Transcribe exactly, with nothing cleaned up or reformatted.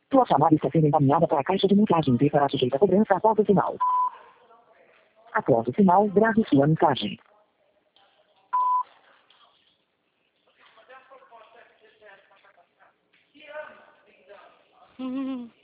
Sua chamada está sendo encaminhada para a caixa de mensagem e será sujeita a cobrança após o sinal. Após o sinal, grave sua mensagem. Uhum.